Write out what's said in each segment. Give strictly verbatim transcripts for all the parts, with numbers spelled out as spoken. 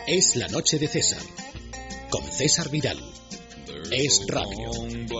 Es la noche de César, con César Vidal. Es radio.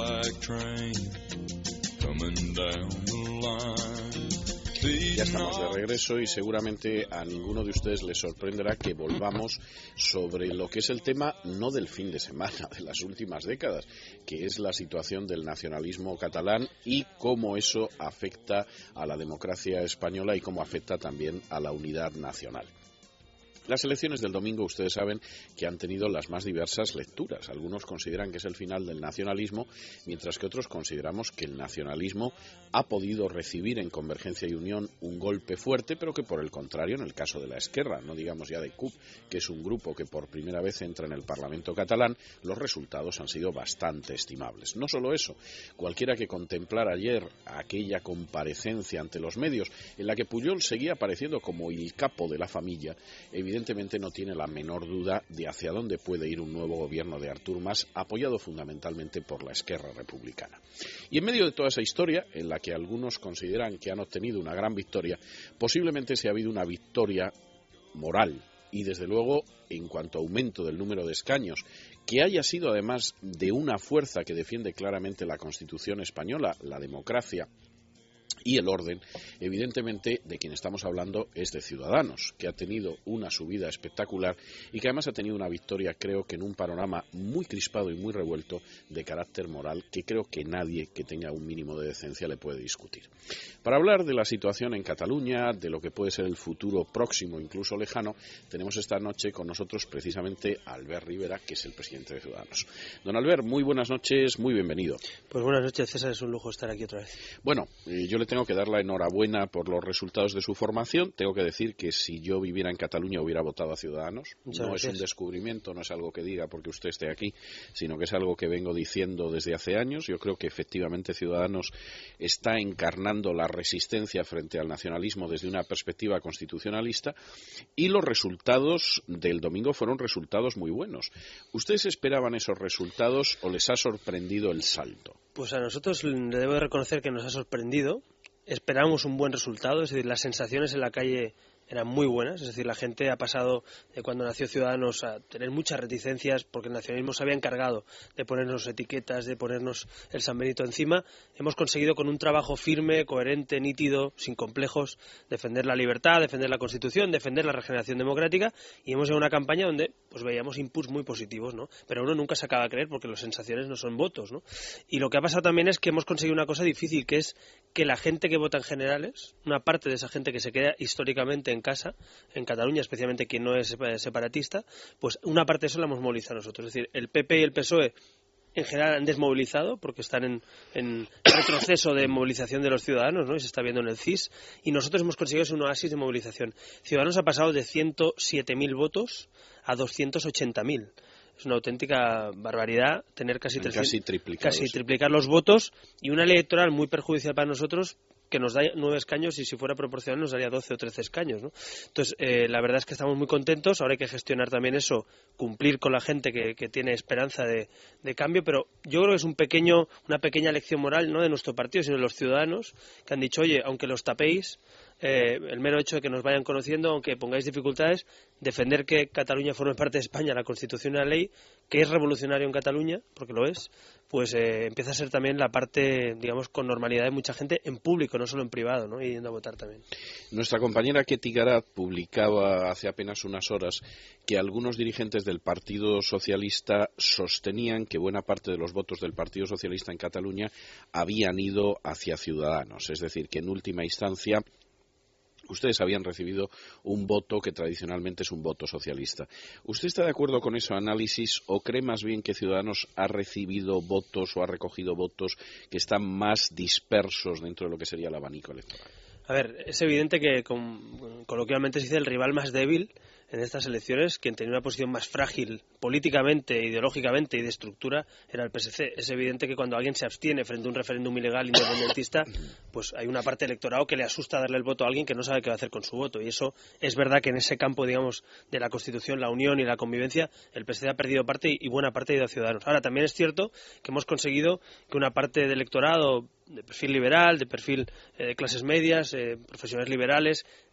Ya estamos de regreso y seguramente a ninguno de ustedes les sorprenderá que volvamos sobre lo que es el tema no del fin de semana, de las últimas décadas, que es la situación del nacionalismo catalán y cómo eso afecta a la democracia española y cómo afecta también a la unidad nacional. Las elecciones del domingo, ustedes saben que han tenido las más diversas lecturas. Algunos consideran que es el final del nacionalismo, mientras que otros consideramos que el nacionalismo ha podido recibir en Convergencia y Unión un golpe fuerte, pero que por el contrario, en el caso de la Esquerra, no digamos ya de C U P, que es un grupo que por primera vez entra en el Parlamento catalán, los resultados han sido bastante estimables. No solo eso, cualquiera que contemplara ayer aquella comparecencia ante los medios, en la que Pujol seguía apareciendo como el capo de la familia, evidentemente Evidentemente no tiene la menor duda de hacia dónde puede ir un nuevo gobierno de Artur Mas, apoyado fundamentalmente por la Esquerra Republicana. Y en medio de toda esa historia, en la que algunos consideran que han obtenido una gran victoria, posiblemente se ha habido una victoria moral y, desde luego, en cuanto a aumento del número de escaños, que haya sido además de una fuerza que defiende claramente la Constitución española, la democracia y el orden, evidentemente de quien estamos hablando es de Ciudadanos, que ha tenido una subida espectacular y que además ha tenido una victoria, creo que en un panorama muy crispado y muy revuelto de carácter moral, que creo que nadie que tenga un mínimo de decencia le puede discutir. Para hablar de la situación en Cataluña, de lo que puede ser el futuro próximo, incluso lejano, tenemos esta noche con nosotros precisamente a Albert Rivera, que es el presidente de Ciudadanos. Don Albert, muy buenas noches, muy bienvenido. Pues buenas noches, César, es un lujo estar aquí otra vez. Bueno, eh, yo le tengo que dar la enhorabuena por los resultados de su formación. Tengo que decir que si yo viviera en Cataluña hubiera votado a Ciudadanos. Muchas no gracias. Es un descubrimiento, no es algo que diga porque usted esté aquí, sino que es algo que vengo diciendo desde hace años. Yo creo que efectivamente Ciudadanos está encarnando la resistencia frente al nacionalismo desde una perspectiva constitucionalista y los resultados del domingo fueron resultados muy buenos. ¿Ustedes esperaban esos resultados o les ha sorprendido el salto? Pues a nosotros le debo de reconocer que nos ha sorprendido. Esperábamos un buen resultado, es decir, las sensaciones en la calle eran muy buenas, es decir, la gente ha pasado de cuando nació Ciudadanos a tener muchas reticencias porque el nacionalismo se había encargado de ponernos etiquetas, de ponernos el San Benito encima. Hemos conseguido con un trabajo firme, coherente, nítido, sin complejos, defender la libertad, defender la Constitución, defender la regeneración democrática y hemos llegado a una campaña donde pues veíamos inputs muy positivos, ¿no? Pero uno nunca se acaba de creer porque las sensaciones no son votos, ¿no? Y lo que ha pasado también es que hemos conseguido una cosa difícil, que es que la gente que vota en generales, una parte de esa gente que se queda históricamente en casa, en Cataluña, especialmente quien no es separatista, pues una parte de eso la hemos movilizado nosotros. Es decir, el P P y el P S O E en general han desmovilizado porque están en, en retroceso de movilización de los ciudadanos, ¿no? Y se está viendo en el C I S, y nosotros hemos conseguido un oasis de movilización. Ciudadanos ha pasado de ciento siete mil votos a doscientos ochenta mil. Es una auténtica barbaridad tener casi, trescientos, casi, triplicar, casi triplicar los votos y una ley electoral muy perjudicial para nosotros, que nos da nueve escaños y si fuera proporcional nos daría doce o trece escaños, ¿no? Entonces, eh, la verdad es que estamos muy contentos. Ahora hay que gestionar también eso, cumplir con la gente que, que tiene esperanza de, de cambio, pero yo creo que es un pequeño, una pequeña lección moral, no de nuestro partido, sino de los ciudadanos, que han dicho, oye, aunque los tapéis, eh, el mero hecho de que nos vayan conociendo, aunque pongáis dificultades, defender que Cataluña forme parte de España, la Constitución y la ley, que es revolucionario en Cataluña, porque lo es, pues eh, empieza a ser también la parte, digamos, con normalidad de mucha gente en público, no solo en privado, ¿no? Y yendo a votar también. Nuestra compañera Ketty Garat publicaba hace apenas unas horas que algunos dirigentes del Partido Socialista sostenían que buena parte de los votos del Partido Socialista en Cataluña habían ido hacia Ciudadanos, es decir, que en última instancia ustedes habían recibido un voto que tradicionalmente es un voto socialista. ¿Usted está de acuerdo con ese análisis o cree más bien que Ciudadanos ha recibido votos o ha recogido votos que están más dispersos dentro de lo que sería el abanico electoral? A ver, es evidente que con, coloquialmente se dice el rival más débil en estas elecciones, quien tenía una posición más frágil políticamente, ideológicamente y de estructura, era el P S C. Es evidente que cuando alguien se abstiene frente a un referéndum ilegal independentista, pues hay una parte del electorado que le asusta darle el voto a alguien que no sabe qué va a hacer con su voto. Y eso es verdad que en ese campo, digamos, de la Constitución, la unión y la convivencia, el P S C ha perdido parte y buena parte ha ido a Ciudadanos. Ahora, también es cierto que hemos conseguido que una parte del electorado de perfil liberal, de perfil eh, de clases medias, eh, profesionales liberales,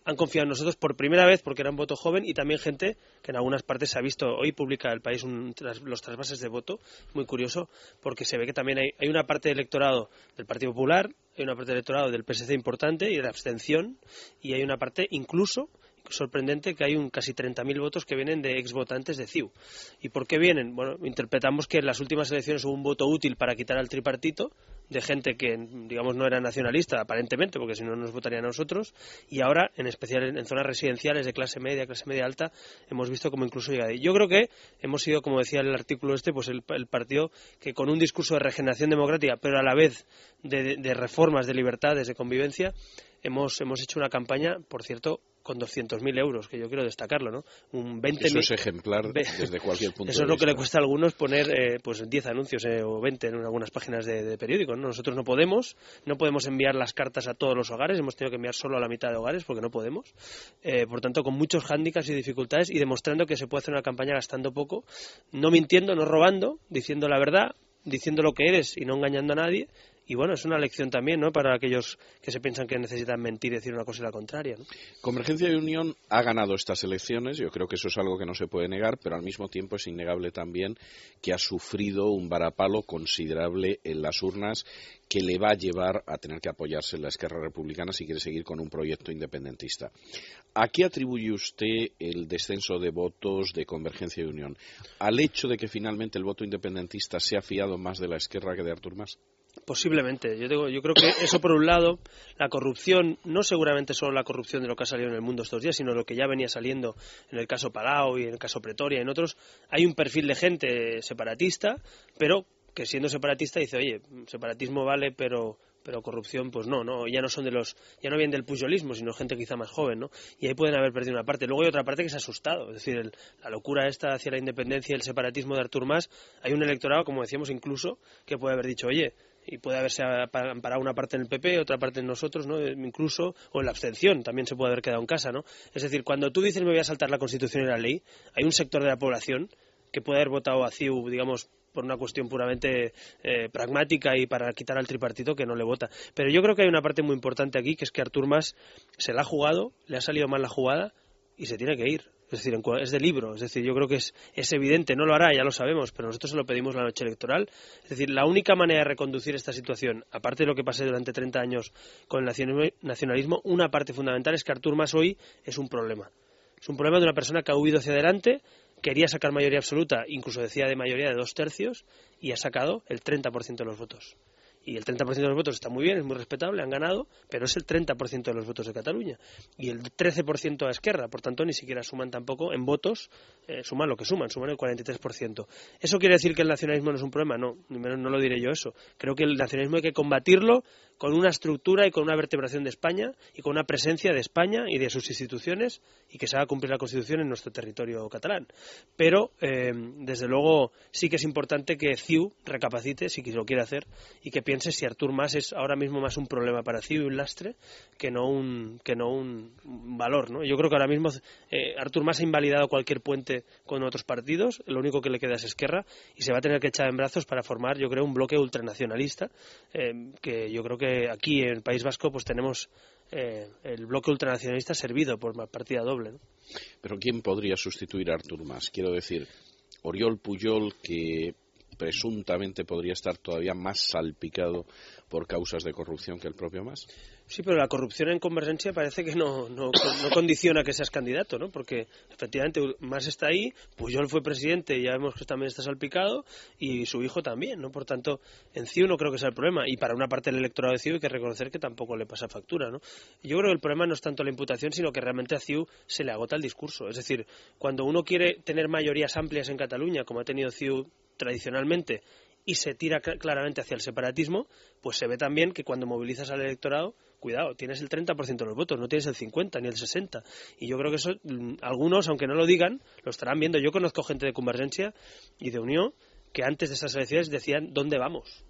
han confiado en nosotros por primera vez porque era un voto joven y también gente que en algunas partes se ha visto. Hoy publica El País un, tras, los trasvases de voto, muy curioso, porque se ve que también hay, hay una parte de electorado del Partido Popular, hay una parte de electorado del P S C importante y de la abstención, y hay una parte incluso sorprendente que hay un casi treinta mil votos que vienen de exvotantes de C I U. ¿Y por qué vienen? Bueno, interpretamos que en las últimas elecciones hubo un voto útil para quitar al tripartito, de gente que, digamos, no era nacionalista, aparentemente, porque si no nos votarían a nosotros, y ahora, en especial en, en zonas residenciales de clase media, clase media alta, hemos visto como incluso llega ahí. Yo creo que hemos sido, como decía el artículo este, pues el, el partido que con un discurso de regeneración democrática, pero a la vez de, de, de reformas, de libertades, de convivencia, hemos, hemos hecho una campaña, por cierto, con doscientos mil euros, que yo quiero destacarlo, ¿no? Un veinte Eso es ejemplar desde cualquier punto de vista. Eso es lo que le cuesta a algunos poner eh, pues diez anuncios eh, o veinte en algunas páginas de, de periódicos, ¿no? Nosotros no podemos, no podemos enviar las cartas a todos los hogares, hemos tenido que enviar solo a la mitad de hogares porque no podemos. Eh, por tanto, con muchos hándicaps y dificultades y demostrando que se puede hacer una campaña gastando poco, no mintiendo, no robando, diciendo la verdad, diciendo lo que eres y no engañando a nadie. Y bueno, es una lección también, ¿no?, para aquellos que se piensan que necesitan mentir y decir una cosa y la contraria, ¿no? Convergencia y Unión ha ganado estas elecciones, yo creo que eso es algo que no se puede negar, pero al mismo tiempo es innegable también que ha sufrido un varapalo considerable en las urnas que le va a llevar a tener que apoyarse en la Esquerra Republicana si quiere seguir con un proyecto independentista. ¿A qué atribuye usted el descenso de votos de Convergencia y Unión? ¿Al hecho de que finalmente el voto independentista se ha fiado más de la Esquerra que de Artur Mas? Posiblemente. Yo, digo, yo creo que eso, por un lado, la corrupción, no seguramente solo la corrupción de lo que ha salido en el mundo estos días, sino lo que ya venía saliendo en el caso Palau y en el caso Pretoria y en otros. Hay un perfil de gente separatista, pero que siendo separatista dice, oye, separatismo vale, pero pero corrupción, pues no, no, ya no son de los, ya no vienen del pujolismo, sino gente quizá más joven, ¿no? Y ahí pueden haber perdido una parte. Luego hay otra parte que se ha asustado, es decir, el, la locura esta hacia la independencia y el separatismo de Artur Mas. Hay un electorado, como decíamos incluso, que puede haber dicho, oye, y puede haberse amparado una parte en el P P, otra parte en nosotros, ¿no?, incluso, o en la abstención, también se puede haber quedado en casa, ¿no? Es decir, cuando tú dices me voy a saltar la Constitución y la ley, hay un sector de la población que puede haber votado a C I U, digamos, por una cuestión puramente eh, pragmática y para quitar al tripartito, que no le vota. Pero yo creo que hay una parte muy importante aquí, que es que Artur Mas se la ha jugado, le ha salido mal la jugada y se tiene que ir. Es decir, es de libro. Es decir, yo creo que es, es evidente, no lo hará, ya lo sabemos, pero nosotros se lo pedimos la noche electoral. Es decir, la única manera de reconducir esta situación, aparte de lo que pase durante treinta años con el nacionalismo, una parte fundamental es que Artur Mas hoy es un problema. Es un problema de una persona que ha huido hacia adelante, quería sacar mayoría absoluta, incluso decía de mayoría de dos tercios, y ha sacado el treinta por ciento de los votos. Y el treinta por ciento de los votos está muy bien, es muy respetable, han ganado, pero es el treinta por ciento de los votos de Cataluña. Y el trece por ciento a Esquerra, por tanto ni siquiera suman tampoco en votos, eh, suman lo que suman, suman el cuarenta y tres por ciento. ¿Eso quiere decir que el nacionalismo no es un problema? No, ni menos no lo diré yo eso. Creo que el nacionalismo hay que combatirlo con una estructura y con una vertebración de España y con una presencia de España y de sus instituciones y que se haga cumplir la Constitución en nuestro territorio catalán. Pero, eh, desde luego, sí que es importante que C I U recapacite, si lo quiere hacer, y que piense si Artur Mas es ahora mismo más un problema para C I U y un lastre que no un, que no un valor, ¿no? Yo creo que ahora mismo eh, Artur Mas ha invalidado cualquier puente con otros partidos, lo único que le queda es Esquerra y se va a tener que echar en brazos para formar, yo creo, un bloque ultranacionalista, eh, que yo creo que aquí en el País Vasco pues tenemos eh, el bloque ultranacionalista servido por partida doble, ¿no? Pero ¿quién podría sustituir a Artur Mas? Quiero decir, Oriol Pujol, que presuntamente podría estar todavía más salpicado por causas de corrupción que el propio Mas. Sí, pero la corrupción en Convergencia parece que no, no, no condiciona que seas candidato, ¿no? Porque efectivamente Mas está ahí, Pujol fue presidente, ya vemos que también está salpicado, y su hijo también, ¿no? Por tanto, en C I U no creo que sea el problema, y para una parte del electorado de C I U hay que reconocer que tampoco le pasa factura, ¿no? Yo creo que el problema no es tanto la imputación, sino que realmente a C I U se le agota el discurso. Es decir, cuando uno quiere tener mayorías amplias en Cataluña, como ha tenido C I U tradicionalmente, y se tira claramente hacia el separatismo, pues se ve también que cuando movilizas al electorado, cuidado, tienes el treinta por ciento de los votos, no tienes el cincuenta ni el sesenta. Y yo creo que eso, algunos, aunque no lo digan, lo estarán viendo. Yo conozco gente de Convergencia y de Unión que antes de esas elecciones decían, ¿dónde vamos?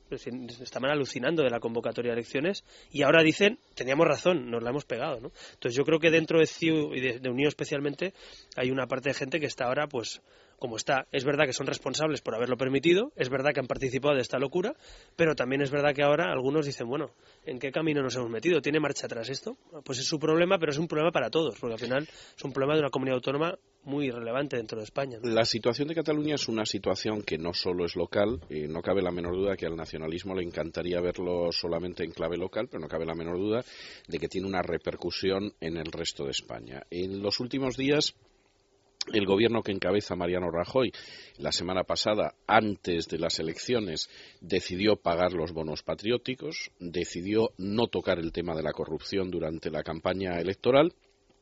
Es decir, estaban alucinando de la convocatoria de elecciones y ahora dicen, teníamos razón, nos la hemos pegado, ¿no? Entonces yo creo que dentro de C I U y de, de Unió especialmente hay una parte de gente que está ahora, pues, como está. Es verdad que son responsables por haberlo permitido, es verdad que han participado de esta locura, pero también es verdad que ahora algunos dicen, bueno, ¿en qué camino nos hemos metido? ¿Tiene marcha atrás esto? Pues es su problema, pero es un problema para todos, porque al final es un problema de una comunidad autónoma muy relevante dentro de España, ¿no? La situación de Cataluña es una situación que no solo es local, eh, no cabe la menor duda que al nacionalismo le encantaría verlo solamente en clave local, pero no cabe la menor duda de que tiene una repercusión en el resto de España. En los últimos días, el gobierno que encabeza Mariano Rajoy, la semana pasada, antes de las elecciones, decidió pagar los bonos patrióticos, decidió no tocar el tema de la corrupción durante la campaña electoral,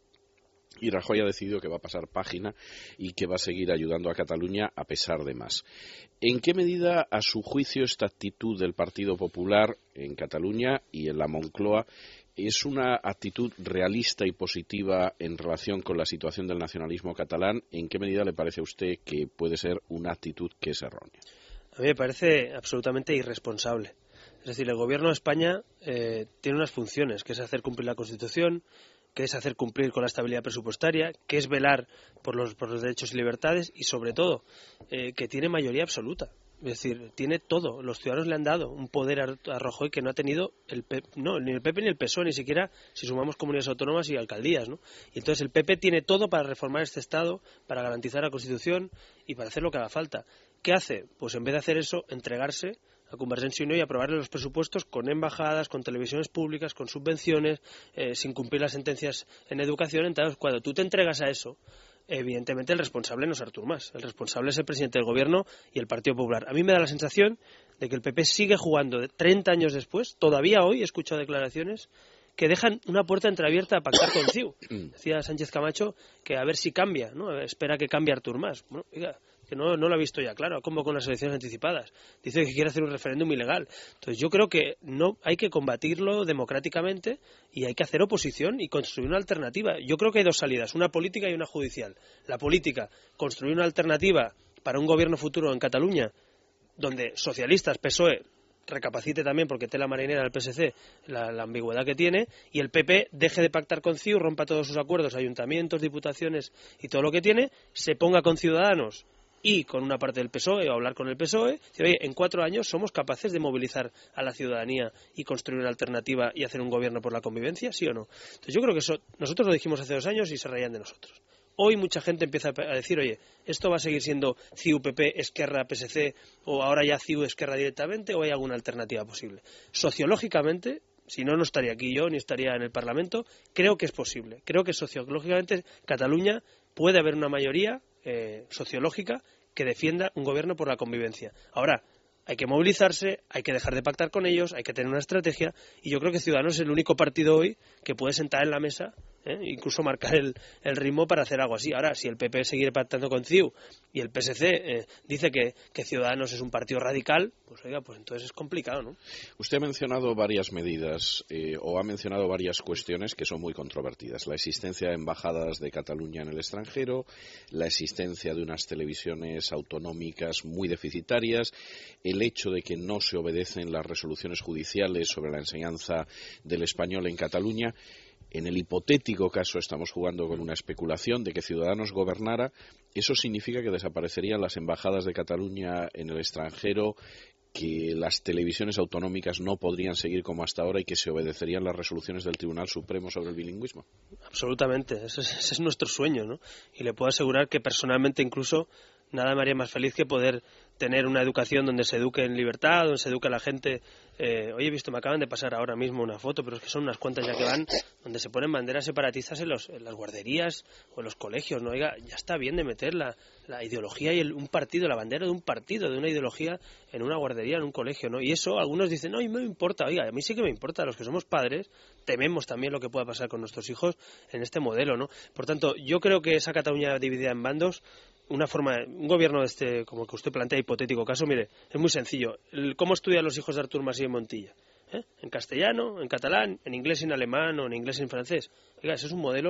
y Rajoy ha decidido que va a pasar página y que va a seguir ayudando a Cataluña a pesar de más. ¿En qué medida, a su juicio, esta actitud del Partido Popular en Cataluña y en la Moncloa es una actitud realista y positiva en relación con la situación del nacionalismo catalán? ¿En qué medida le parece a usted que puede ser una actitud que es errónea? A mí me parece absolutamente irresponsable. Es decir, el Gobierno de España eh, tiene unas funciones, que es hacer cumplir la Constitución, que es hacer cumplir con la estabilidad presupuestaria, que es velar por los, por los derechos y libertades y, sobre todo, eh, que tiene mayoría absoluta. Es decir, tiene todo. Los ciudadanos le han dado un poder a, a Rajoy que no ha tenido el P, no, ni el P P ni el P S O E, ni siquiera si sumamos comunidades autónomas y alcaldías, ¿no? Y entonces el P P tiene todo para reformar este Estado, para garantizar la Constitución y para hacer lo que haga falta. ¿Qué hace? Pues en vez de hacer eso, entregarse a Convergencia y Unió y aprobarle los presupuestos con embajadas, con televisiones públicas, con subvenciones, eh, sin cumplir las sentencias en educación. Entonces, cuando tú te entregas a eso, evidentemente el responsable no es Artur Mas, el responsable es el presidente del Gobierno y el Partido Popular. A mí me da la sensación de que el P P sigue jugando de treinta años después, todavía hoy he escuchado declaraciones que dejan una puerta entreabierta a pactar con C I U. Decía Sánchez Camacho que a ver si cambia, ¿no? Espera que cambie Artur Mas. Bueno, oiga, que no, no lo ha visto ya claro, como con las elecciones anticipadas. Dice que quiere hacer un referéndum ilegal. Entonces yo creo que no hay que combatirlo democráticamente y hay que hacer oposición y construir una alternativa. Yo creo que hay dos salidas, una política y una judicial. La política, construir una alternativa para un gobierno futuro en Cataluña donde socialistas, P S O E, recapacite también, porque tela marinera del P S C la, la ambigüedad que tiene, y el P P deje de pactar con C I U, rompa todos sus acuerdos, ayuntamientos, diputaciones y todo lo que tiene, se ponga con Ciudadanos y con una parte del P S O E o hablar con el P S O E, decir, oye, en cuatro años somos capaces de movilizar a la ciudadanía y construir una alternativa y hacer un gobierno por la convivencia, ¿sí o no? Entonces yo creo que eso nosotros lo dijimos hace dos años y se reían de nosotros. Hoy mucha gente empieza a decir, oye, ¿esto va a seguir siendo C I U, P P, Esquerra, P S C o ahora ya C I U, Esquerra directamente o hay alguna alternativa posible? Sociológicamente, si no, no estaría aquí yo ni estaría en el Parlamento, creo que es posible. Creo que sociológicamente Cataluña puede haber una mayoría eh, sociológica que defienda un gobierno por la convivencia. Ahora, hay que movilizarse, hay que dejar de pactar con ellos, hay que tener una estrategia y yo creo que Ciudadanos es el único partido hoy que puede sentar en la mesa, ¿eh? incluso marcar el, el ritmo para hacer algo así. Ahora, si el P P sigue pactando con C I U y el P S C eh, dice que, que Ciudadanos es un partido radical, pues oiga, pues entonces es complicado, ¿no? Usted ha mencionado varias medidas eh, o ha mencionado varias cuestiones que son muy controvertidas. La existencia de embajadas de Cataluña en el extranjero, la existencia de unas televisiones autonómicas muy deficitarias, el hecho de que no se obedecen las resoluciones judiciales sobre la enseñanza del español en Cataluña. En el hipotético caso estamos jugando con una especulación de que Ciudadanos gobernara, ¿eso significa que desaparecerían las embajadas de Cataluña en el extranjero, que las televisiones autonómicas no podrían seguir como hasta ahora y que se obedecerían las resoluciones del Tribunal Supremo sobre el bilingüismo? Absolutamente, ese es, ese es nuestro sueño, ¿no? Y le puedo asegurar que personalmente incluso nada me haría más feliz que poder tener una educación donde se eduque en libertad, donde se eduque a la gente. Eh, oye, he visto, me acaban de pasar ahora mismo una foto, pero es que son unas cuantas ya que van, donde se ponen banderas separatistas en, los, en las guarderías o en los colegios, ¿no? Oiga, ya está bien de meter la, la ideología y el, un partido, la bandera de un partido, de una ideología en una guardería, en un colegio, ¿no? Y eso, algunos dicen, no, a mí me importa. Oiga, a mí sí que me importa. Los que somos padres tememos también lo que pueda pasar con nuestros hijos en este modelo, ¿no? Por tanto, yo creo que esa Cataluña dividida en bandos, una forma, un gobierno de este, como que usted plantea, hipotético caso, mire, es muy sencillo. El, ¿Cómo estudian los hijos de Artur Mas y de Montilla? ¿Eh? ¿En castellano, en catalán, en inglés y en alemán o en inglés y en francés? Oiga, ese es un modelo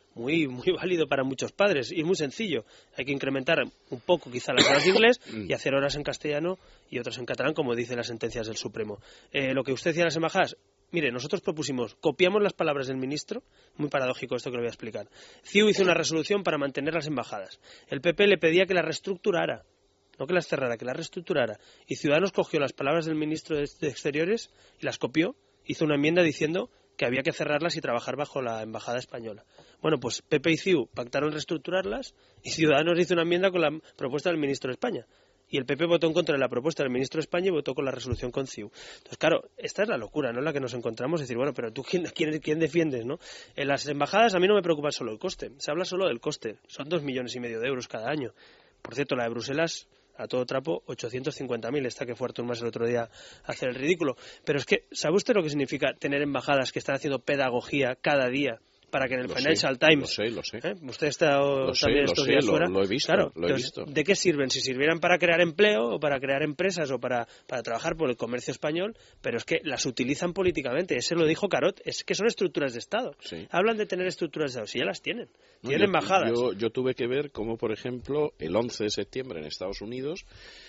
muy muy válido para muchos padres y muy sencillo. Hay que incrementar un poco quizá las horas de inglés y hacer horas en castellano y otras en catalán, como dicen las sentencias del Supremo. Eh, lo que usted decía de las embajadas, mire, nosotros propusimos, copiamos las palabras del ministro, muy paradójico esto que lo voy a explicar. C I U hizo una resolución para mantener las embajadas. El P P le pedía que las reestructurara, no que las cerrara, que las reestructurara. Y Ciudadanos cogió las palabras del ministro de Exteriores y las copió, hizo una enmienda diciendo que había que cerrarlas y trabajar bajo la embajada española. Bueno, pues P P y C I U pactaron reestructurarlas y Ciudadanos hizo una enmienda con la propuesta del ministro de España. Y el P P votó en contra de la propuesta del ministro de España y votó con la resolución con C I U. Entonces, claro, esta es la locura, ¿no? La que nos encontramos. Es decir, bueno, pero tú, ¿quién, quién, quién defiendes, no? En las embajadas a mí no me preocupa solo el coste. Se habla solo del coste. Son dos millones y medio de euros cada año. Por cierto, la de Bruselas, a todo trapo, ochocientos cincuenta mil. Esta que fue Artur Mas el otro día a hacer el ridículo. Pero es que, ¿sabe usted lo que significa tener embajadas que están haciendo pedagogía cada día para que en el lo Financial sé, Times... Lo sé, lo sé. ¿eh? Usted está lo también sé, estos lo días sé, fuera. Lo, lo he visto, claro, lo he entonces, visto. ¿de qué sirven? Si sirvieran para crear empleo o para crear empresas o para, para trabajar por el comercio español, pero es que las utilizan políticamente. Ese lo dijo Carot, es que son estructuras de Estado. Sí. Hablan de tener estructuras de Estado, si ya las tienen. No, tienen yo, embajadas. Yo, yo tuve que ver cómo, por ejemplo, el once de septiembre en Estados Unidos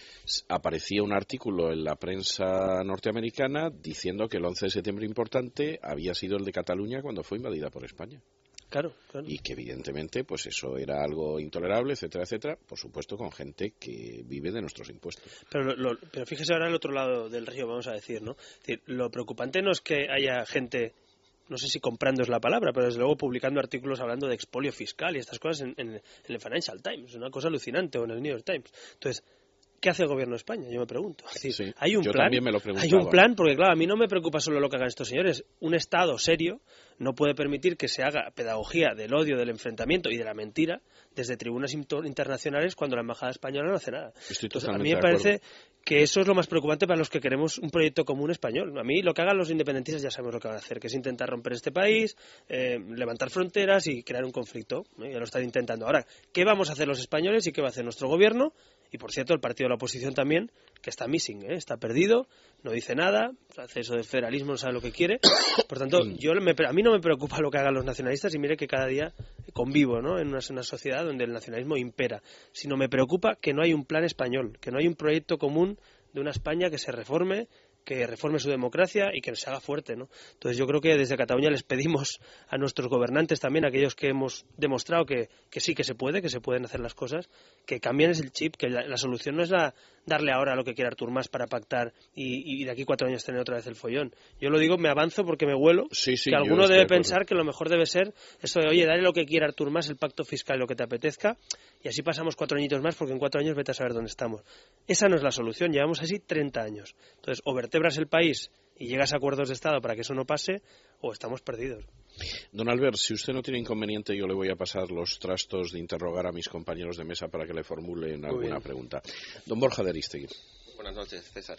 aparecía un artículo en la prensa norteamericana diciendo que el once de septiembre importante había sido el de Cataluña cuando fue invadida por España. Claro, claro. Y que evidentemente pues eso era algo intolerable, etcétera, etcétera, por supuesto con gente que vive de nuestros impuestos. Pero, lo, pero fíjese ahora al otro lado del río, vamos a decir, ¿no? Es decir, lo preocupante no es que haya gente, no sé si comprando es la palabra, pero desde luego publicando artículos hablando de expolio fiscal y estas cosas en, en, en el Financial Times, es una cosa alucinante, o en el New York Times. Entonces, ¿qué hace el gobierno de España? Yo me pregunto. Es decir, sí, hay un yo plan, también me lo hay un plan, porque claro, a mí no me preocupa solo lo que hagan estos señores. Un Estado serio no puede permitir que se haga pedagogía del odio, del enfrentamiento y de la mentira desde tribunas internacionales cuando la embajada española no hace nada. Estoy Entonces, a totalmente mí me de acuerdo. parece que eso es lo más preocupante para los que queremos un proyecto común español. A mí lo que hagan los independentistas ya sabemos lo que van a hacer, que es intentar romper este país, eh, levantar fronteras y crear un conflicto. ¿eh? Ya lo están intentando. Ahora, ¿qué vamos a hacer los españoles y qué va a hacer nuestro gobierno? Y, por cierto, el partido de la oposición también, que está missing, ¿eh? Está perdido, no dice nada, hace eso del federalismo, no sabe lo que quiere. Por tanto, yo me, a mí no me preocupa lo que hagan los nacionalistas y mire que cada día convivo, ¿no? en, una, en una sociedad donde el nacionalismo impera. Sino me preocupa que no hay un plan español, que no hay un proyecto común de una España que se reforme, que reforme su democracia y que se haga fuerte, ¿no? Entonces yo creo que desde Cataluña les pedimos a nuestros gobernantes también, a aquellos que hemos demostrado que, que sí que se puede, que se pueden hacer las cosas, que cambien el chip, que la, la solución no es la, darle ahora lo que quiera Artur Mas para pactar y, y de aquí cuatro años tener otra vez el follón. Yo lo digo, me avanzo porque me huelo, sí, sí, que alguno debe de pensar que lo mejor debe ser eso de, oye, dale lo que quiera Artur Mas, el pacto fiscal, lo que te apetezca, y así pasamos cuatro añitos más porque en cuatro años vete a saber dónde estamos. Esa no es la solución, llevamos así treinta años. Entonces, o vertebras el país y llegas a acuerdos de Estado para que eso no pase, o estamos perdidos. Don Albert, si usted no tiene inconveniente, yo le voy a pasar los trastos de interrogar a mis compañeros de mesa para que le formulen alguna pregunta. Don Borja de Aristegui. Buenas noches, César.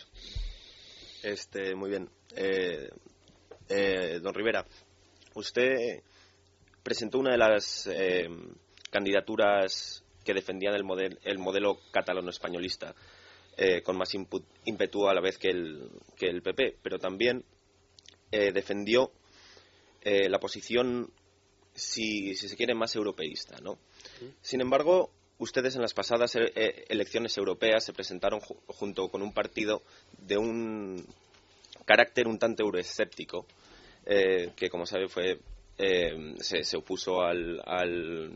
Este, muy bien. Eh, eh, don Rivera, usted presentó una de las eh, candidaturas que defendían el, model, el modelo catalano-españolista eh, con más input, ímpetu a la vez que el, que el P P, pero también eh, defendió eh, la posición, si, si se quiere, más europeísta, ¿no? Sí. Sin embargo, ustedes en las pasadas eh, elecciones europeas se presentaron ju junto con un partido de un carácter un tanto euroescéptico, eh, que como sabe fue eh, se, se opuso al, al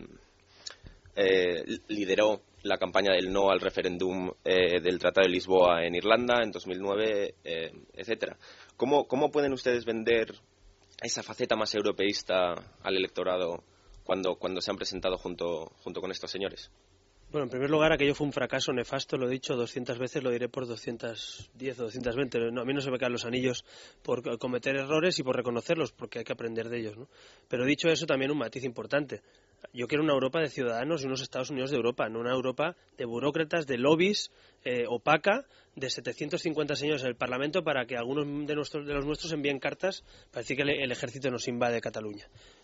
eh, lideró la campaña del no al referéndum eh, del Tratado de Lisboa en Irlanda en dos mil nueve, eh, etcétera. ¿Cómo, ¿Cómo pueden ustedes vender esa faceta más europeísta al electorado cuando, cuando se han presentado junto, junto con estos señores? Bueno, en primer lugar, aquello fue un fracaso nefasto, lo he dicho doscientas veces, lo diré por doscientas diez o doscientas veinte. No, a mí no se me caen los anillos por cometer errores y por reconocerlos, porque hay que aprender de ellos, ¿no? Pero dicho eso, también un matiz importante. Yo quiero una Europa de ciudadanos y unos Estados Unidos de Europa, no una Europa de burócratas, de lobbies, eh, opaca, de setecientos cincuenta señores en el Parlamento para que algunos de, nuestros, de los nuestros envíen cartas para decir que el, el ejército nos invade Cataluña.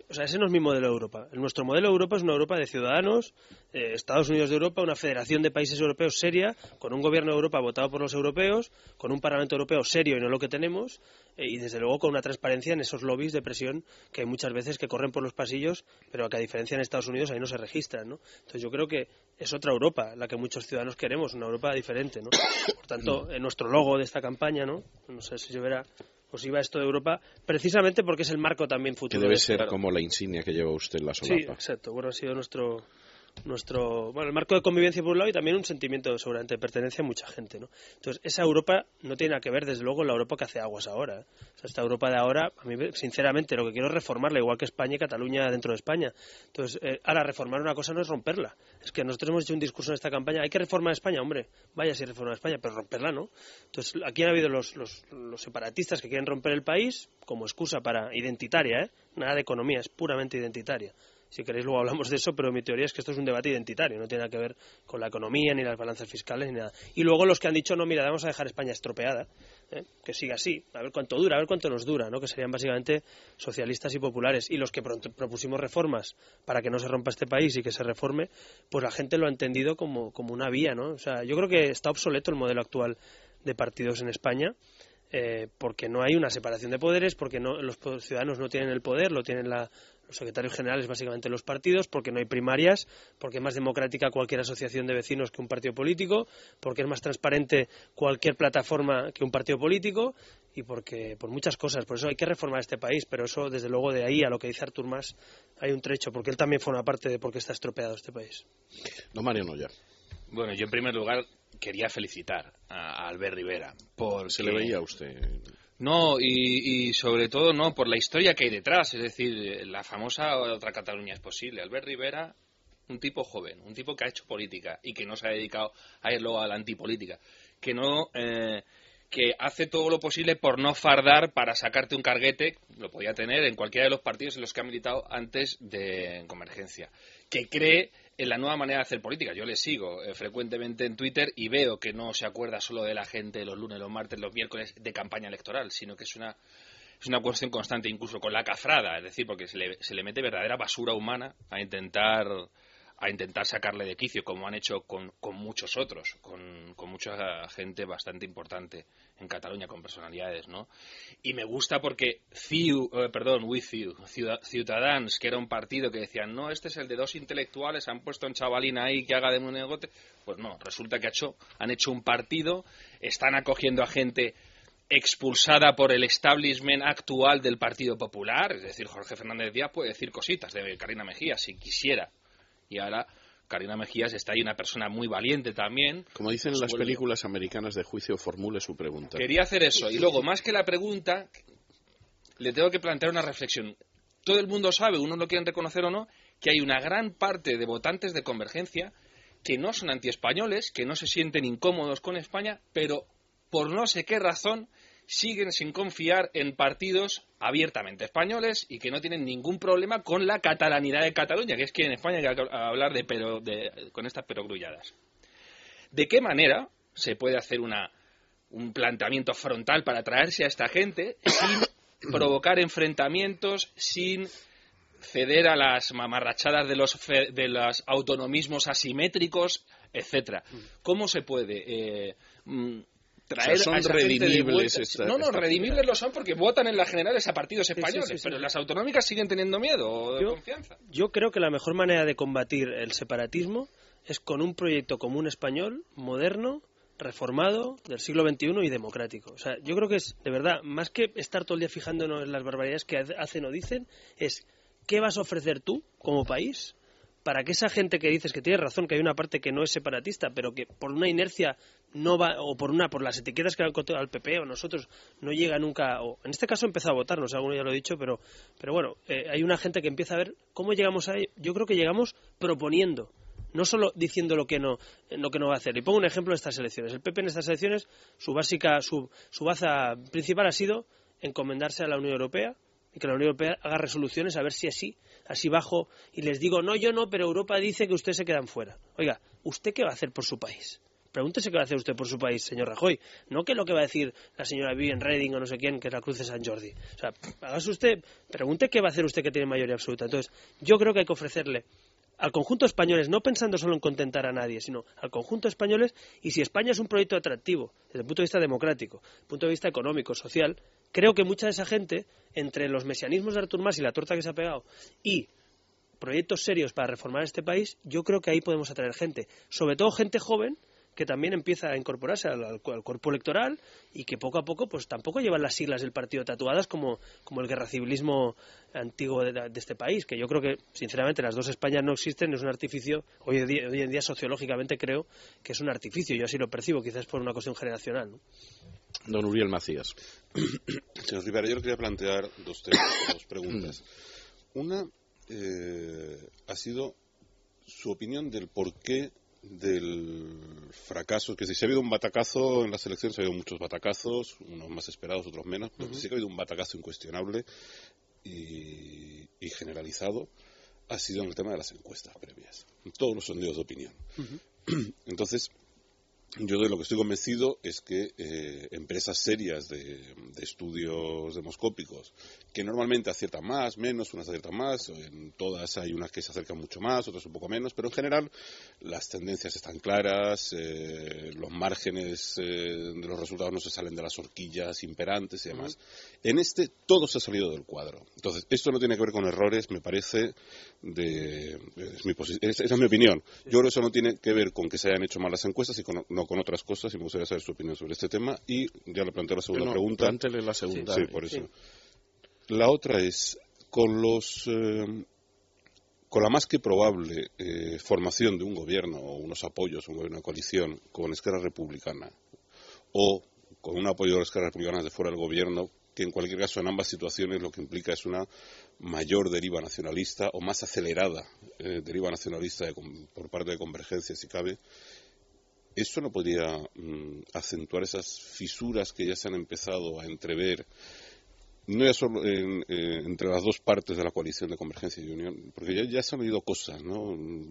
o sea, ese no es mi modelo de Europa. Nuestro modelo de Europa es una Europa de ciudadanos, eh, Estados Unidos de Europa, una federación de países europeos seria, con un gobierno de Europa votado por los europeos, con un Parlamento Europeo serio y no lo que tenemos, eh, y desde luego con una transparencia en esos lobbies de presión que hay muchas veces que corren por los pasillos, pero que a diferencia en Estados Unidos ahí no se registran, ¿no? Entonces yo creo que es otra Europa la que muchos ciudadanos queremos, una Europa diferente, ¿no? Por tanto, en nuestro logo de esta campaña, ¿no? No sé si se verá, pues iba esto de Europa, precisamente porque es el marco también futuro. Que debe de ser claro. como la insignia que lleva usted en la solapa. Sí, exacto. Bueno, ha sido nuestro, nuestro, bueno, el marco de convivencia por un lado y también un sentimiento seguramente de pertenencia a mucha gente, ¿no? Entonces, esa Europa no tiene nada que ver, desde luego, con la Europa que hace aguas ahora, ¿eh? O sea, esta Europa de ahora, a mí, sinceramente, lo que quiero es reformarla, igual que España y Cataluña dentro de España. Entonces, eh, ahora, reformar una cosa no es romperla. Es que nosotros hemos hecho un discurso en esta campaña, hay que reformar España, hombre, vaya si reformar España, pero romperla no. Entonces, aquí han habido los, los, los separatistas que quieren romper el país como excusa para identitaria, ¿eh? Nada de economía, es puramente identitaria. Si queréis luego hablamos de eso, pero mi teoría es que esto es un debate identitario, no tiene nada que ver con la economía, ni las balanzas fiscales, ni nada. Y luego los que han dicho, no, mira, vamos a dejar España estropeada, ¿eh? Que siga así, a ver cuánto dura, a ver cuánto nos dura, ¿no? Que serían básicamente socialistas y populares. Y los que pro- propusimos reformas para que no se rompa este país y que se reforme, pues la gente lo ha entendido como, como una vía, ¿no? O sea, yo creo que está obsoleto el modelo actual de partidos en España, eh, porque no hay una separación de poderes, porque no, los ciudadanos no tienen el poder, lo tienen la... los secretarios generales básicamente los partidos, porque no hay primarias, porque es más democrática cualquier asociación de vecinos que un partido político, porque es más transparente cualquier plataforma que un partido político y porque por muchas cosas. Por eso hay que reformar este país, pero eso desde luego de ahí a lo que dice Artur Mas hay un trecho, porque él también forma parte de por qué está estropeado este país. Don Mariano ya. Bueno, yo en primer lugar quería felicitar a, a Albert Rivera. Porque... Se le veía a usted... No, y, y sobre todo no por la historia que hay detrás, es decir, la famosa otra Cataluña es posible. Albert Rivera, un tipo joven, un tipo que ha hecho política y que no se ha dedicado a ir luego a la antipolítica, que no, eh, que hace todo lo posible por no fardar para sacarte un carguete, lo podía tener en cualquiera de los partidos en los que ha militado antes de Convergencia, que cree en la nueva manera de hacer política. Yo le sigo eh, frecuentemente en Twitter y veo que no se acuerda solo de la gente los lunes, los martes, los miércoles de campaña electoral, sino que es una es una cuestión constante, incluso con la cafrada, es decir, porque se le, se le mete verdadera basura humana a intentar a intentar sacarle de quicio, como han hecho con, con muchos otros, con, con mucha gente bastante importante en Cataluña, con personalidades, ¿no? Y me gusta porque Ciu, eh, perdón, With Ciu, Ciutadans, que era un partido que decían, no, este es el de dos intelectuales, han puesto un chavalín ahí que haga de un negote. Pues no, resulta que ha hecho, han hecho un partido, están acogiendo a gente expulsada por el establishment actual del Partido Popular, es decir, Jorge Fernández Díaz puede decir cositas de Carina Mejías si quisiera. Y ahora Carina Mejías está ahí, una persona muy valiente también. Como dicen en las películas americanas de juicio, formule su pregunta. Quería hacer eso. Y luego, más que la pregunta, le tengo que plantear una reflexión. Todo el mundo sabe, unos lo quieren reconocer o no, que hay una gran parte de votantes de Convergencia que no son antiespañoles, que no se sienten incómodos con España, pero por no sé qué razón siguen sin confiar en partidos abiertamente españoles y que no tienen ningún problema con la catalanidad de Cataluña, que es que en España hay que hablar de, pero, de con estas perogrulladas. ¿De qué manera se puede hacer una, un planteamiento frontal para atraerse a esta gente sin provocar enfrentamientos, sin ceder a las mamarrachadas de los, fe, de los autonomismos asimétricos, etcétera? ¿Cómo se puede eh, traer, o sea, son a esa redimibles esta, no, no, esta redimibles lo son porque votan en las generales a partidos españoles, sí, sí, sí, sí. Pero las autonómicas siguen teniendo miedo o de yo, confianza. Yo creo que la mejor manera de combatir el separatismo es con un proyecto común español, moderno, reformado, del siglo veintiuno y democrático. O sea, yo creo que es, de verdad, más que estar todo el día fijándonos en las barbaridades que hacen o dicen, es ¿qué vas a ofrecer tú como país para que esa gente que dices que tiene razón, que hay una parte que no es separatista, pero que por una inercia no va, o por una por las etiquetas que han contado al P P o nosotros no llega nunca, o en este caso ha empezado a votar, no sé, alguno ya lo he dicho, pero pero bueno, eh, hay una gente que empieza a ver cómo llegamos a ello. Yo creo que llegamos proponiendo, no solo diciendo lo que no lo que no va a hacer. Y pongo un ejemplo de estas elecciones. El P P en estas elecciones, su básica su, su baza principal ha sido encomendarse a la Unión Europea y que la Unión Europea haga resoluciones a ver si así así bajo y les digo, no, yo no, pero Europa dice que ustedes se quedan fuera. Oiga, ¿usted qué va a hacer por su país? pregúntese qué va a hacer usted por su país, señor Rajoy. No que lo que va a decir la señora Vivian Reding o no sé quién, que es la Cruz de San Jordi. O sea, hágase usted, pregunte qué va a hacer usted que tiene mayoría absoluta. Entonces, yo creo que hay que ofrecerle al conjunto de españoles, no pensando solo en contentar a nadie, sino al conjunto de españoles, y si España es un proyecto atractivo desde el punto de vista democrático, desde el punto de vista económico, social, creo que mucha de esa gente, entre los mesianismos de Artur Mas y la torta que se ha pegado, y proyectos serios para reformar este país, yo creo que ahí podemos atraer gente, sobre todo gente joven, que también empieza a incorporarse al, al, al cuerpo electoral y que poco a poco pues tampoco llevan las siglas del partido tatuadas como, como el guerracivilismo antiguo de, de este país, que yo creo que sinceramente las dos Españas no existen, es un artificio, hoy en día, hoy en día sociológicamente creo que es un artificio, yo así lo percibo, quizás por una cuestión generacional, ¿no? Don Uriel Macías. Señor Rivera, yo le quería plantear dos temas, dos preguntas. Una eh, ha sido su opinión del porqué del fracaso, que si se ha habido un batacazo en las elecciones, ha habido muchos batacazos, unos más esperados, otros menos, pero uh-huh. sí que ha habido un batacazo incuestionable y, y generalizado, ha sido en el tema de las encuestas previas, en todos los sondeos de opinión. Uh-huh. Entonces, yo de lo que estoy convencido es que eh, empresas serias de, de estudios demoscópicos, que normalmente aciertan más, menos, unas aciertan más, en todas hay unas que se acercan mucho más, otras un poco menos, pero en general las tendencias están claras, eh, los márgenes eh, de los resultados no se salen de las horquillas imperantes y demás. Uh-huh. En este todo se ha salido del cuadro. Entonces, esto no tiene que ver con errores, me parece, de, es mi posi- esa es mi opinión. Yo creo que eso no tiene que ver con que se hayan hecho malas encuestas y con, no con otras cosas, y me gustaría saber su opinión sobre este tema. Y ya le planteo la segunda no, pregunta. Plántele la segunda. Sí, sí, por eso. Sí. La otra es, con los eh, con la más que probable eh, formación de un gobierno o unos apoyos, un gobierno de coalición con Esquerra Republicana o con un apoyo de Esquerra Republicana de fuera del gobierno, que en cualquier caso en ambas situaciones lo que implica es una mayor deriva nacionalista o más acelerada eh, deriva nacionalista de, por parte de Convergencia, si cabe. ¿Esto no podría mm, acentuar esas fisuras que ya se han empezado a entrever, no ya solo en, eh, entre las dos partes de la coalición de Convergencia y Unión? Porque ya, ya se han oído cosas, ¿no?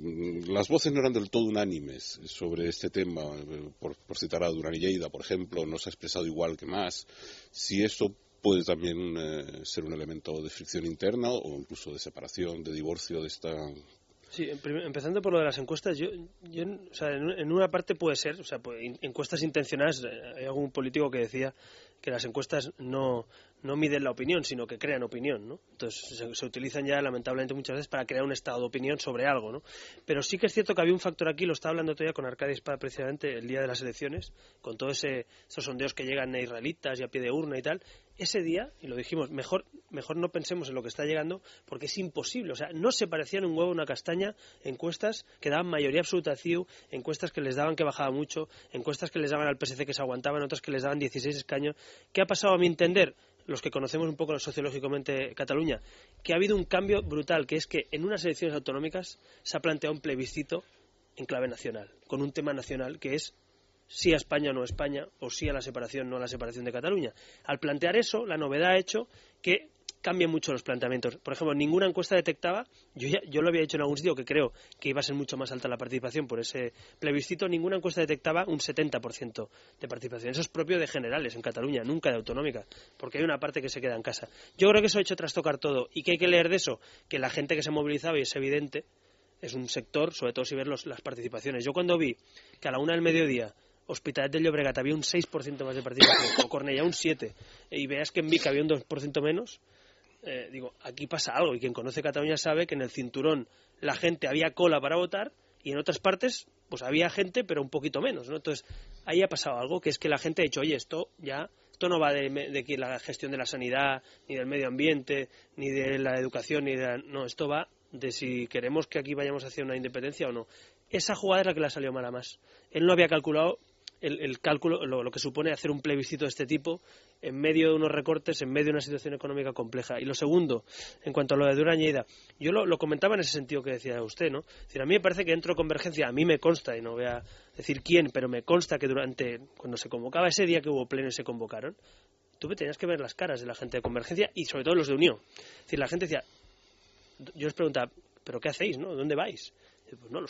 Las voces no eran del todo unánimes sobre este tema. Por, por citar a Durán y Lleida, por ejemplo, no se ha expresado igual que más. Si eso puede también eh, ser un elemento de fricción interna o incluso de separación, de divorcio de esta... Sí, empezando por lo de las encuestas, yo, yo o sea, en una parte puede ser, o sea, pues, encuestas intencionadas, hay algún político que decía que las encuestas no, no miden la opinión, sino que crean opinión, ¿no? Entonces se, se utilizan ya lamentablemente muchas veces para crear un estado de opinión sobre algo, ¿no? Pero sí que es cierto que había un factor aquí, lo estaba hablando todavía con Arcadia Espada precisamente el día de las elecciones, con todos ese, esos sondeos que llegan a israelitas y a pie de urna y tal. Ese día, y lo dijimos, mejor, mejor no pensemos en lo que está llegando, porque es imposible. O sea, no se parecían un huevo a una castaña encuestas que daban mayoría absoluta a C I U, encuestas que les daban que bajaba mucho, encuestas que les daban al P S C que se aguantaban, otras que les daban dieciséis escaños. ¿Qué ha pasado a mi entender? Los que conocemos un poco sociológicamente Cataluña, que ha habido un cambio brutal, que es que en unas elecciones autonómicas se ha planteado un plebiscito en clave nacional, con un tema nacional que es sí a España o no a España, o sí a la separación o no a la separación de Cataluña. Al plantear eso, la novedad ha hecho que cambien mucho los planteamientos. Por ejemplo, ninguna encuesta detectaba, yo ya, yo lo había dicho en algún sitio que creo que iba a ser mucho más alta la participación por ese plebiscito, ninguna encuesta detectaba un setenta por ciento de participación. Eso es propio de generales en Cataluña, nunca de autonómicas, porque hay una parte que se queda en casa. Yo creo que eso ha hecho trastocar todo. ¿Y qué hay que leer de eso? Que la gente que se ha movilizado, y es evidente, es un sector, sobre todo si ves los, las participaciones. Yo cuando vi que a la una del mediodía Hospitalet del Llobregat había un seis por ciento más de participación, o Cornellà un siete por ciento, y veas que en Vic había un dos por ciento menos, eh, digo, aquí pasa algo, y quien conoce Cataluña sabe que en el cinturón la gente había cola para votar, y en otras partes pues había gente, pero un poquito menos, ¿no? Entonces, ahí ha pasado algo, que es que la gente ha dicho, oye, esto ya, esto no va de, de que la gestión de la sanidad, ni del medio ambiente, ni de la educación, ni de la, no, esto va de si queremos que aquí vayamos hacia una independencia o no. Esa jugada es la que le ha salido mal a Mas. Él no había calculado El, el cálculo, lo, lo que supone hacer un plebiscito de este tipo en medio de unos recortes, en medio de una situación económica compleja. Y lo segundo, en cuanto a lo de Durán Lleida, yo lo, lo comentaba en ese sentido que decía usted, ¿no? Es decir, a mí me parece que dentro de Convergencia, a mí me consta, y no voy a decir quién, pero me consta que durante, cuando se convocaba, ese día que hubo pleno y se convocaron, tú tenías que ver las caras de la gente de Convergencia y sobre todo los de Unión. Es decir, la gente decía, yo les preguntaba, ¿pero qué hacéis, no? ¿Dónde vais? Y pues no lo sé.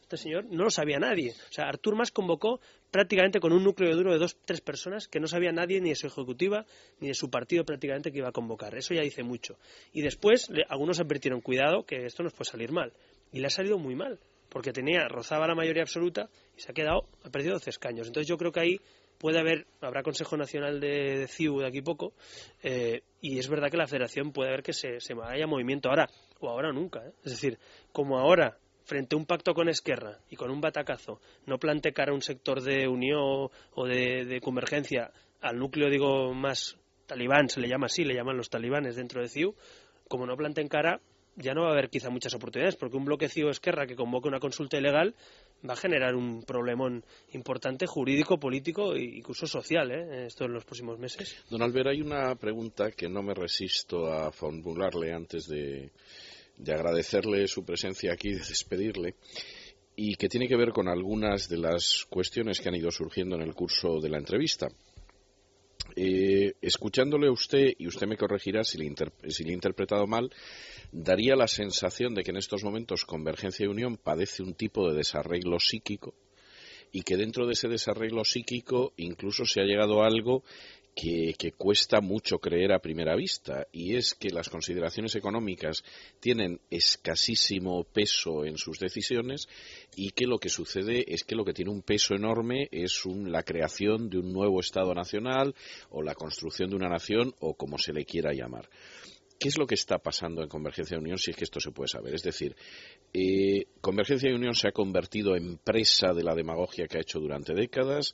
este señor, no lo sabía nadie. O sea, Artur Mas convocó prácticamente con un núcleo duro de dos, tres personas que no sabía nadie ni de su ejecutiva ni de su partido prácticamente que iba a convocar. Eso ya dice mucho. Y después le, algunos advirtieron, cuidado, que esto nos puede salir mal. Y le ha salido muy mal, porque tenía, rozaba la mayoría absoluta y se ha quedado, ha perdido doce escaños. Entonces yo creo que ahí puede haber, habrá Consejo Nacional de, de C I U de aquí poco, eh, y es verdad que la Federación puede haber que se, se haya movimiento ahora, o ahora o nunca, ¿eh? Es decir, como ahora, frente a un pacto con Esquerra y con un batacazo, no plante cara a un sector de unión o de, de convergencia al núcleo, digo, más talibán, se le llama así, le llaman los talibanes dentro de C I U, como no planten cara, ya no va a haber quizá muchas oportunidades, porque un bloque C I U-Esquerra que convoque una consulta ilegal va a generar un problemón importante jurídico, político e incluso social, ¿eh? Esto en los próximos meses. Don Albert, hay una pregunta que no me resisto a formularle antes de, de agradecerle su presencia aquí, de despedirle, y que tiene que ver con algunas de las cuestiones que han ido surgiendo en el curso de la entrevista. Eh, escuchándole a usted, y usted me corregirá si le, inter- si le he interpretado mal, daría la sensación de que en estos momentos Convergencia y Unión padece un tipo de desarreglo psíquico y que dentro de ese desarreglo psíquico incluso se ha llegado a algo que, que cuesta mucho creer a primera vista, y es que las consideraciones económicas tienen escasísimo peso en sus decisiones y que lo que sucede es que lo que tiene un peso enorme es un, la creación de un nuevo Estado nacional o la construcción de una nación o como se le quiera llamar. ¿Qué es lo que está pasando en Convergencia y Unión, si es que esto se puede saber? Es decir, eh, Convergencia y Unión se ha convertido en presa de la demagogia que ha hecho durante décadas.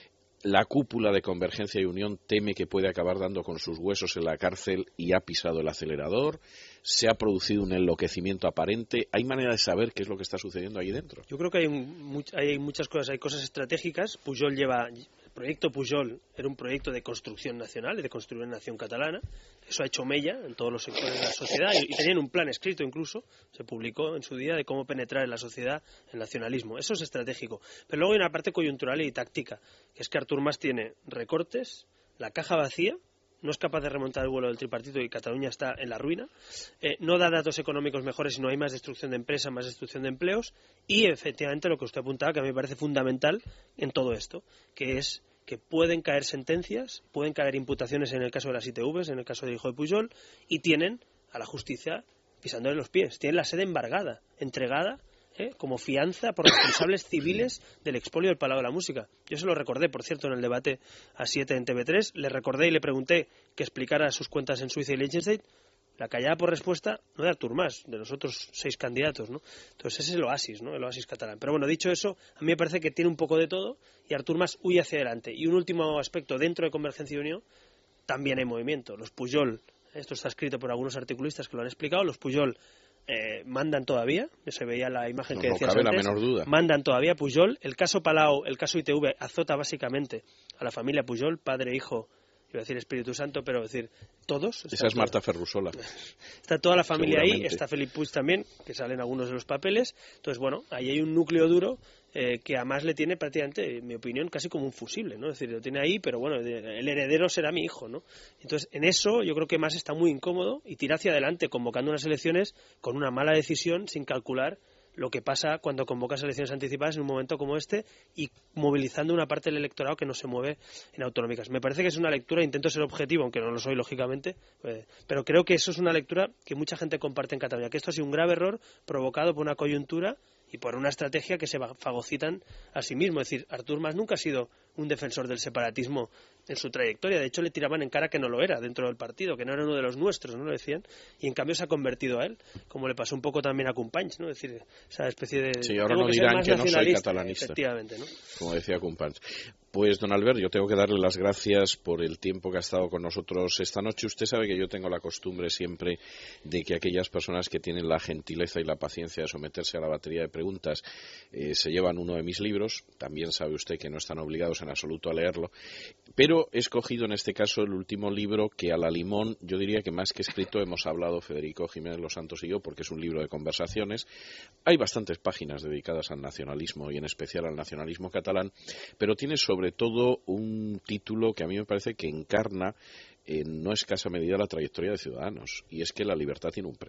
La cúpula de Convergencia y Unión teme que puede acabar dando con sus huesos en la cárcel y ha pisado el acelerador. Se ha producido un enloquecimiento aparente. ¿Hay manera de saber qué es lo que está sucediendo ahí dentro? Yo creo que hay, un, hay muchas cosas, hay cosas estratégicas. Pujol lleva, el proyecto Pujol era un proyecto de construcción nacional, de construir una nación catalana. Eso ha hecho mella en todos los sectores de la sociedad y, y tenían un plan escrito incluso, se publicó en su día, de cómo penetrar en la sociedad el nacionalismo. Eso es estratégico. Pero luego hay una parte coyuntural y táctica, que es que Artur Mas tiene recortes, la caja vacía, no es capaz de remontar el vuelo del tripartito y Cataluña está en la ruina, eh, no da datos económicos mejores, sino hay más destrucción de empresas, más destrucción de empleos y efectivamente lo que usted apuntaba, que a mí me parece fundamental en todo esto, que es que pueden caer sentencias, pueden caer imputaciones en el caso de las I T Vs, en el caso del hijo de Pujol, y tienen a la justicia pisándole los pies, tienen la sede embargada, entregada ¿eh? como fianza por responsables civiles del expolio del Palau de la Música. Yo se lo recordé, por cierto, en el debate a siete en T V tres, le recordé y le pregunté que explicara sus cuentas en Suiza y Liechtenstein. La callada por respuesta no de Artur Mas, de los otros seis candidatos, ¿no? Entonces ese es el oasis, ¿no? El oasis catalán. Pero bueno, dicho eso, a mí me parece que tiene un poco de todo y Artur Mas huye hacia adelante. Y un último aspecto, dentro de Convergencia y Unión, también hay movimiento. Los Pujol, esto está escrito por algunos articulistas que lo han explicado, los Pujol eh, mandan todavía, se veía la imagen no, que no decías cabe antes, la menor duda. Mandan todavía Pujol. El caso Palau, el caso I T V, azota básicamente a la familia Pujol, padre, hijo, iba a decir Espíritu Santo, pero decir todos. Esa es todo, Marta Ferrusola. Está toda la familia ahí, está Felip Puig también, que salen algunos de los papeles. Entonces, bueno, ahí hay un núcleo duro eh, que además le tiene prácticamente, en mi opinión, casi como un fusible, ¿no? Es decir, lo tiene ahí, pero bueno, el heredero será mi hijo, ¿no? Entonces, en eso yo creo que Mas está muy incómodo y tira hacia adelante convocando unas elecciones con una mala decisión sin calcular lo que pasa cuando convocas elecciones anticipadas en un momento como este y movilizando una parte del electorado que no se mueve en autonómicas. Me parece que es una lectura, intento ser objetivo, aunque no lo soy lógicamente, eh, pero creo que eso es una lectura que mucha gente comparte en Cataluña, que esto ha sido un grave error provocado por una coyuntura y por una estrategia que se fagocitan a sí mismo. Es decir, Artur Mas nunca ha sido un defensor del separatismo en su trayectoria. De hecho, le tiraban en cara que no lo era dentro del partido, que no era uno de los nuestros, ¿no? Lo decían. Y en cambio se ha convertido a él, como le pasó un poco también a Companys, ¿no? Es decir, esa especie de... Sí, ahora no dirán que no soy catalanista. Efectivamente, ¿no? Como decía Companys. Pues, don Albert, yo tengo que darle las gracias por el tiempo que ha estado con nosotros esta noche. Usted sabe que yo tengo la costumbre siempre de que aquellas personas que tienen la gentileza y la paciencia de someterse a la batería de preguntas eh, se llevan uno de mis libros. También sabe usted que no están obligados en absoluto a leerlo. Pero he escogido en este caso el último libro que a la limón, yo diría que más que escrito hemos hablado Federico Jiménez Los Santos y yo, porque es un libro de conversaciones. Hay bastantes páginas dedicadas al nacionalismo y en especial al nacionalismo catalán, pero tiene sobre todo un título que a mí me parece que encarna en no escasa medida la trayectoria de Ciudadanos, y es que la libertad tiene un precio.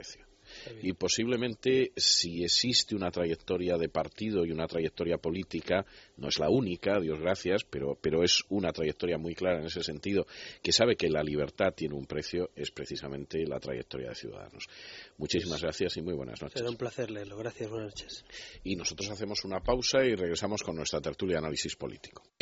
Y posiblemente, si existe una trayectoria de partido y una trayectoria política, no es la única, Dios gracias, pero, pero es una trayectoria muy clara en ese sentido, que sabe que la libertad tiene un precio, es precisamente la trayectoria de Ciudadanos. Muchísimas gracias y muy buenas noches. Será un placer leerlo. Gracias, buenas noches. Y nosotros hacemos una pausa y regresamos con nuestra tertulia de análisis político.